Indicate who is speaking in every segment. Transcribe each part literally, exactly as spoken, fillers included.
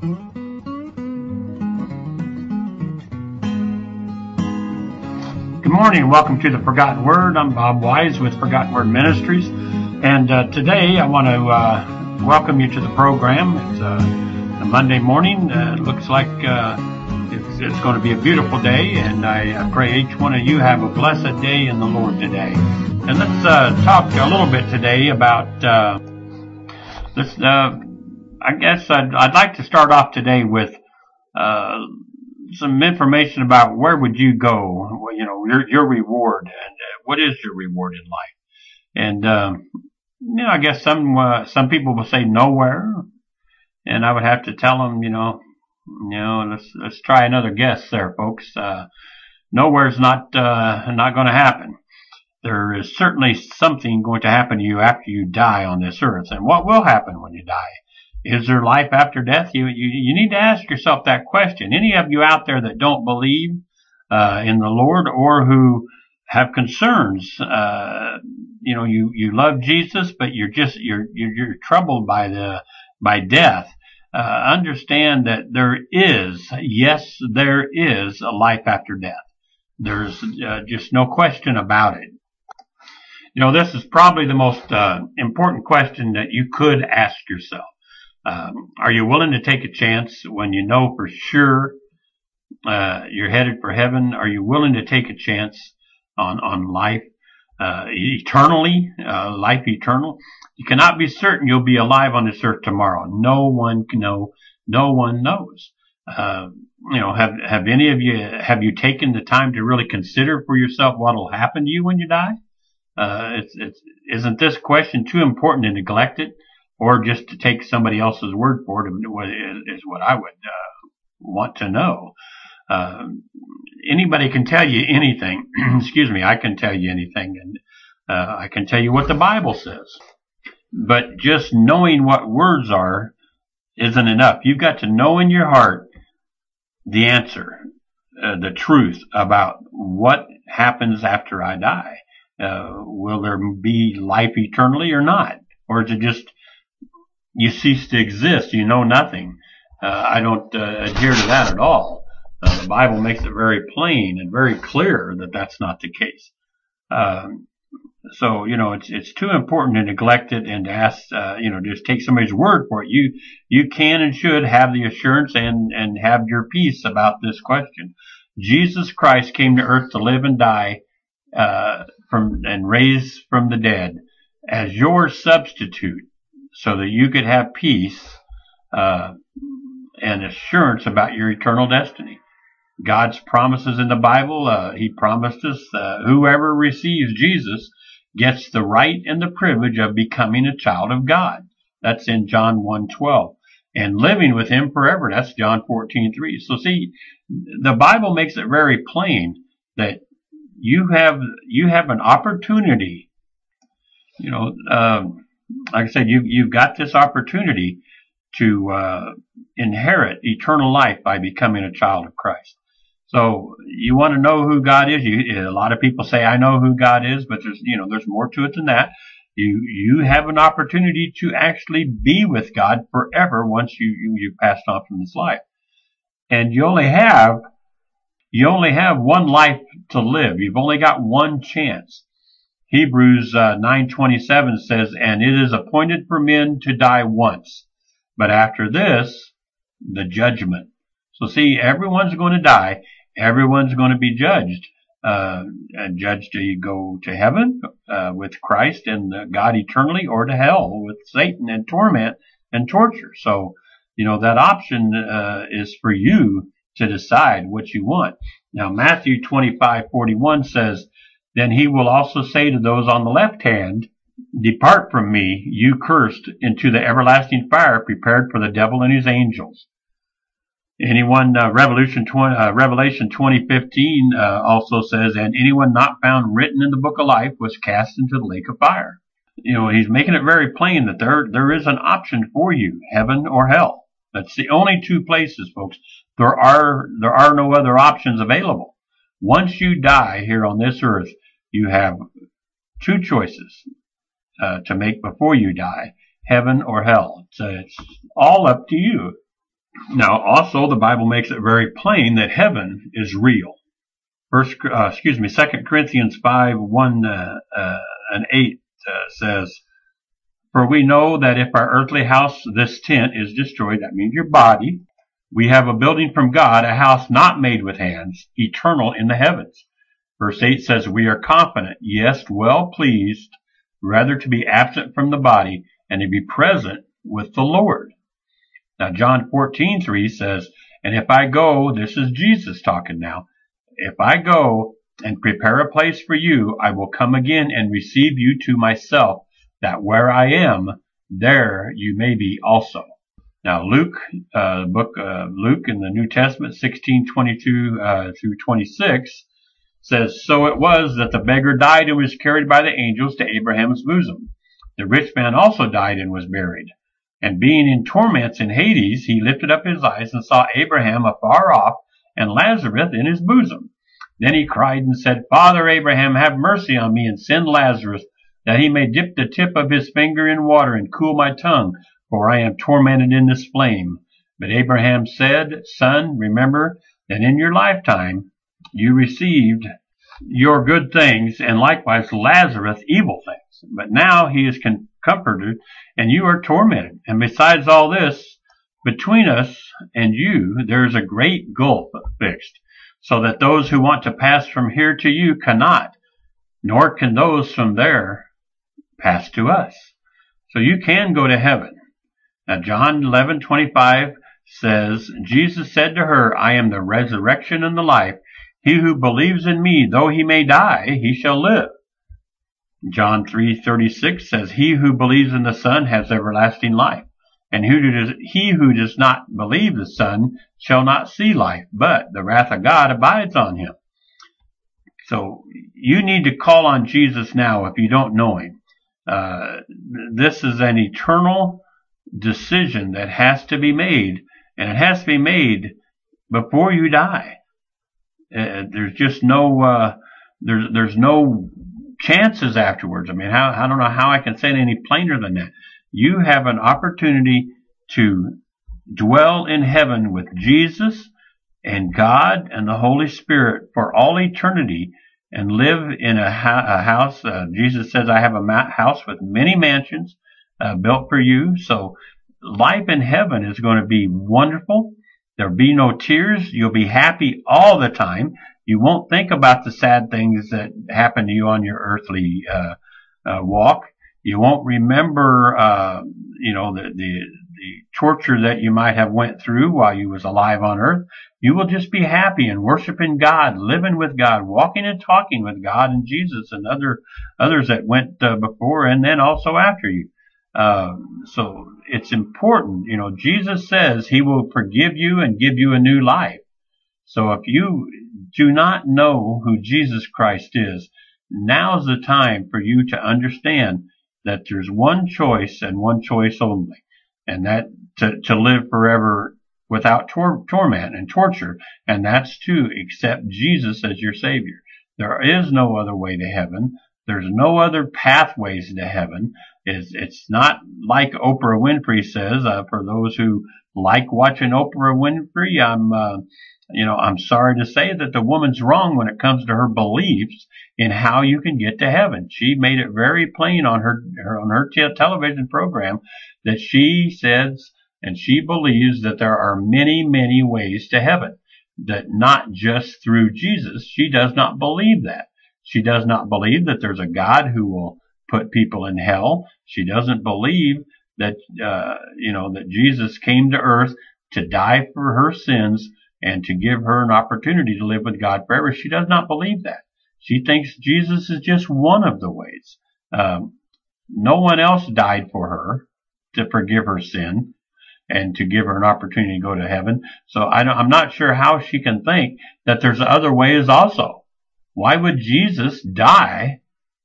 Speaker 1: Good morning and welcome to the Forgotten Word. I'm Bob Wise with Forgotten Word Ministries, and uh, today I want to uh, welcome you to the program. It's uh, a Monday morning. Uh, it looks like uh, it's, it's going to be a beautiful day, and I, I pray each one of you have a blessed day in the Lord today. And let's uh, talk a little bit today about uh, this. Uh, I guess I'd, I'd like to start off today with uh, some information about where would you go, you know, your, your reward, and uh, what is your reward in life. And, um, you know, I guess some, uh, some people will say nowhere, and I would have to tell them, you know, you know, let's, let's try another guess there, folks. Uh, nowhere's not, uh, not going to happen. There is certainly something going to happen to you after you die on this earth. And what will happen when you die? Is there life after death? You, you, you need to ask yourself that question. Any of you out there that don't believe, uh, in the Lord, or who have concerns, uh, you know, you, you love Jesus, but you're just, you're, you're, you're troubled by the, by death, uh, understand that there is, yes, there is a life after death. There's, uh, just no question about it. You know, this is probably the most, uh, important question that you could ask yourself. Um, are you willing to take a chance when you know for sure uh, you're headed for heaven? Are you willing to take a chance on on life uh, eternally, uh, life eternal? You cannot be certain you'll be alive on this earth tomorrow. No one can know. No one knows. Uh, you know, have have any of you have you taken the time to really consider for yourself what will happen to you when you die? Uh, it's it's isn't this question too important to neglect it? Or just to take somebody else's word for it is what I would uh, want to know. Uh, anybody can tell you anything. Excuse me, I can tell you anything, and uh, I can tell you what the Bible says. But just knowing what words are isn't enough. You've got to know in your heart the answer, uh, the truth about what happens after I die. Uh, will there be life eternally or not? Or is it just you cease to exist, you know nothing? Uh, I don't uh, adhere to that at all. Uh, the Bible makes it very plain and very clear that that's not the case. Um, so, you know, it's it's too important to neglect it and to ask, uh, you know, just take somebody's word for it. You you can and should have the assurance and, and have your peace about this question. Jesus Christ came to earth to live and die uh, from and raise from the dead as your substitute, so that you could have peace uh, and assurance about your eternal destiny. God's promises in the Bible, uh, He promised us uh, whoever receives Jesus gets the right and the privilege of becoming a child of God. That's in John one twelve. And living with Him forever. That's John fourteen three. So see, the Bible makes it very plain that you have you have an opportunity, you know, um, like I said, you, you've got this opportunity to uh, inherit eternal life by becoming a child of Christ. So you want to know who God is. You, a lot of people say, I know who God is, but there's, you know, there's more to it than that. You, you have an opportunity to actually be with God forever once you, you, you passed on from this life. And you only have, you only have one life to live. You've only got one chance. Hebrews uh, nine twenty-seven says, and it is appointed for men to die once, but after this, the judgment. So see, everyone's going to die. Everyone's going to be judged. Uh, and judged to go to heaven uh, with Christ and uh, God eternally, or to hell with Satan and torment and torture. So, you know, that option uh, is for you to decide what you want. Now, Matthew twenty-five forty-one says, then He will also say to those on the left hand, depart from me, you cursed, into the everlasting fire prepared for the devil and his angels. Anyone, uh, Revelation twenty, uh, Revelation twenty fifteen uh, also says, and anyone not found written in the book of life was cast into the lake of fire. You know, He's making it very plain that there there is an option for you, heaven or hell. That's the only two places, folks. There are there are no other options available. Once you die here on this earth, you have two choices uh, to make before you die, heaven or hell. So it's all up to you. Now, also, the Bible makes it very plain that heaven is real. First, uh, excuse me, Second Corinthians five, one uh, uh, and eight uh, says, "For we know that if our earthly house, this tent, is destroyed," that means your body, "we have a building from God, a house not made with hands, eternal in the heavens." Verse eight says, "We are confident, yes, well pleased, rather to be absent from the body and to be present with the Lord." Now, John fourteen three says, "And if I go," this is Jesus talking now, "if I go and prepare a place for you, I will come again and receive you to myself, that where I am, there you may be also." Now, Luke, uh, book of Luke in the New Testament, sixteen twenty-two uh, through twenty-six, says, "So it was that the beggar died and was carried by the angels to Abraham's bosom. The rich man also died and was buried. And being in torments in Hades, he lifted up his eyes and saw Abraham afar off and Lazarus in his bosom. Then he cried and said, Father Abraham, have mercy on me and send Lazarus, that he may dip the tip of his finger in water and cool my tongue, for I am tormented in this flame. But Abraham said, Son, remember that in your lifetime you received your good things, and likewise Lazarus evil things. But now he is comforted, and you are tormented. And besides all this, between us and you there is a great gulf fixed, so that those who want to pass from here to you cannot, nor can those from there pass to us. So you can go to heaven." Now, John eleven twenty-five says, "Jesus said to her, I am the resurrection and the life. He who believes in me, though he may die, he shall live." John three thirty-six says, "He who believes in the Son has everlasting life, and who does, he who does not believe the Son shall not see life, but the wrath of God abides on him." So you need to call on Jesus now if you don't know him. Uh, this is an eternal decision that has to be made, and it has to be made before you die. Uh, there's just no, uh, there's, there's no chances afterwards. I mean, how, I don't know how I can say it any plainer than that. You have an opportunity to dwell in heaven with Jesus and God and the Holy Spirit for all eternity and live in a, ha- a house. Uh, Jesus says, I have a ma- house with many mansions uh, built for you. So life in heaven is going to be wonderful. There'll be no tears. You'll be happy all the time. You won't think about the sad things that happen to you on your earthly uh, uh, walk. You won't remember, uh, you know, the, the the torture that you might have went through while you was alive on earth. You will just be happy and worshiping God, living with God, walking and talking with God and Jesus and other others that went uh, before and then also after you. Uh, so it's important, you know, Jesus says he will forgive you and give you a new life. So if you do not know who Jesus Christ is, now's the time for you to understand that there's one choice and one choice only, and that to, to live forever without tor- torment and torture, and that's to accept Jesus as your Savior. There is no other way to heaven. There's no other pathways to heaven. It's, it's not like Oprah Winfrey says. Uh, for those who like watching Oprah Winfrey, I'm, uh, you know, I'm sorry to say that the woman's wrong when it comes to her beliefs in how you can get to heaven. She made it very plain on her, her on her te- television program that she says and she believes that there are many, many ways to heaven, that not just through Jesus. She does not believe that. She does not believe that there's a God who will put people in hell. She doesn't believe that, uh, you know, that Jesus came to earth to die for her sins and to give her an opportunity to live with God forever. She does not believe that. She thinks Jesus is just one of the ways. Um, no one else died for her to forgive her sin and to give her an opportunity to go to heaven. So I don't, I'm not sure how she can think that there's other ways also. Why would Jesus die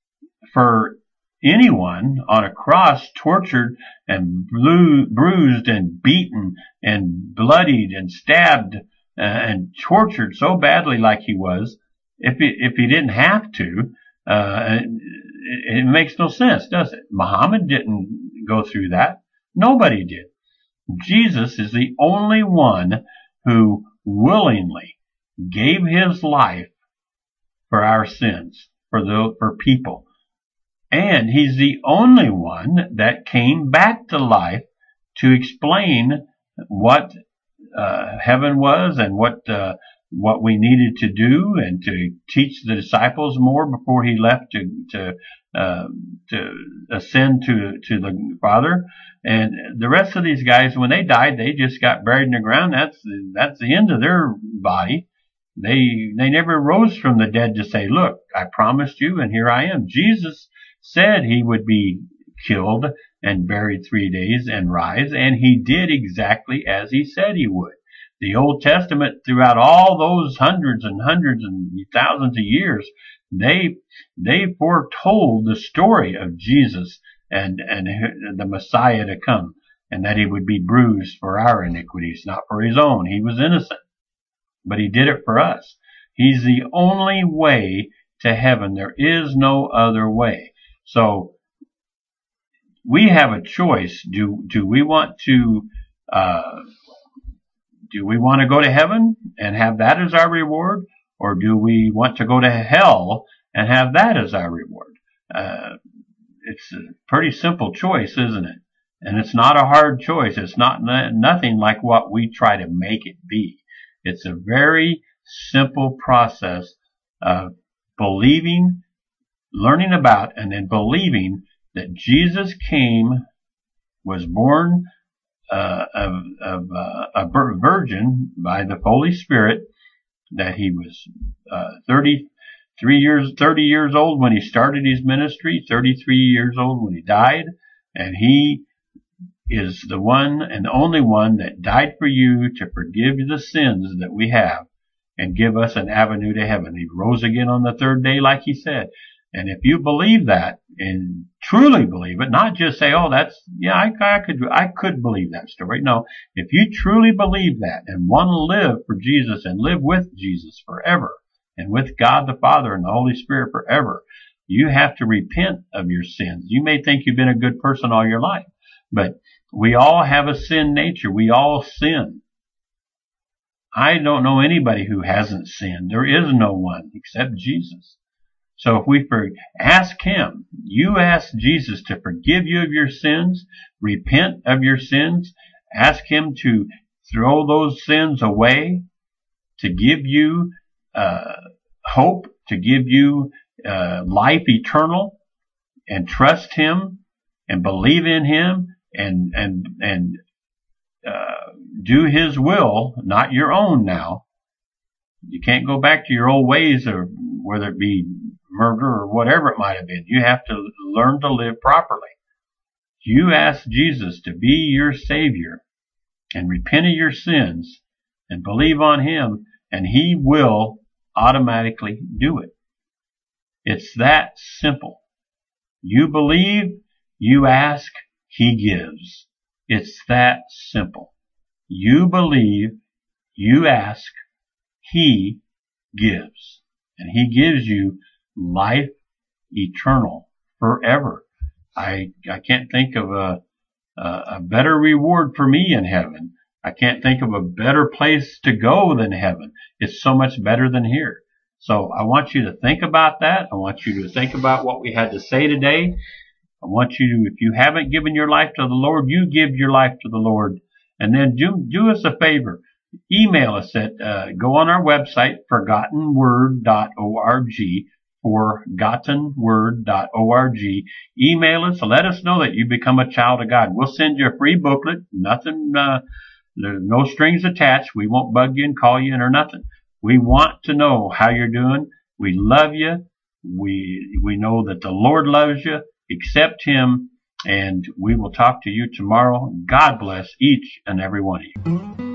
Speaker 1: for anyone on a cross, tortured and blu- bruised and beaten and bloodied and stabbed uh, and tortured so badly like he was, if he, if he didn't have to? Uh, it, it makes no sense, does it? Muhammad didn't go through that. Nobody did. Jesus is the only one who willingly gave his life for our sins, for the, for people. And he's the only one that came back to life to explain what uh, heaven was and what uh, what we needed to do, and to teach the disciples more before he left to to uh, to ascend to to the Father. And the rest of these guys, when they died, they just got buried in the ground. That's that's the end of their body. They they never rose from the dead to say, "Look, I promised you, and here I am." Jesus said he would be killed and buried three days and rise, and he did exactly as he said he would. The Old Testament, throughout all those hundreds and hundreds and thousands of years, they they foretold the story of Jesus and and the Messiah to come, and that he would be bruised for our iniquities, not for his own. He was innocent, but he did it for us. He's the only way to heaven. There is no other way. So we have a choice. Do do we want to uh, do we want to go to heaven and have that as our reward, or do we want to go to hell and have that as our reward? Uh, it's a pretty simple choice, isn't it? And it's not a hard choice. It's not nothing like what we try to make it be. It's a very simple process of believing, learning about, and then believing that Jesus came, was born uh, of, of uh, a virgin by the Holy Spirit, that he was uh, thirty-three years, thirty years old when he started his ministry, thirty-three years old when he died, and he is the one and the only one that died for you to forgive the sins that we have and give us an avenue to heaven. He rose again on the third day, like he said. And if you believe that and truly believe it, not just say, "Oh, that's yeah, I, I could I could believe that story." No, if you truly believe that and want to live for Jesus and live with Jesus forever and with God the Father and the Holy Spirit forever, you have to repent of your sins. You may think you've been a good person all your life, but we all have a sin nature. We all sin. I don't know anybody who hasn't sinned. There is no one except Jesus. So if we for, ask him, you ask Jesus to forgive you of your sins, repent of your sins, ask him to throw those sins away, to give you uh, hope, to give you uh, life eternal, and trust him and believe in him and and and uh, do his will, not your own now. You can't go back to your old ways, or whether it be murder or whatever it might have been. You have to learn to live properly. You ask Jesus to be your Savior and repent of your sins and believe on him, and he will automatically do it. It's that simple. You believe, you ask, he gives. It's that simple. You believe, you ask, he gives. And he gives you life eternal forever. I I can't think of a, a a better reward for me in heaven. I can't think of a better place to go than heaven. It's so much better than here. So I want you to think about that. I want you to think about what we had to say today. I want you to, if you haven't given your life to the Lord, you give your life to the Lord. And then do do us a favor. Email us at, uh, go on our website, forgotten word dot org, forgotten word dot org. Email us, let us know that you become a child of God. We'll send you a free booklet, nothing, uh, there's no strings attached. We won't bug you and call you in or nothing. We want to know how you're doing. We love you. We, we know that the Lord loves you. Accept him, and we will talk to you tomorrow. God bless each and every one of you.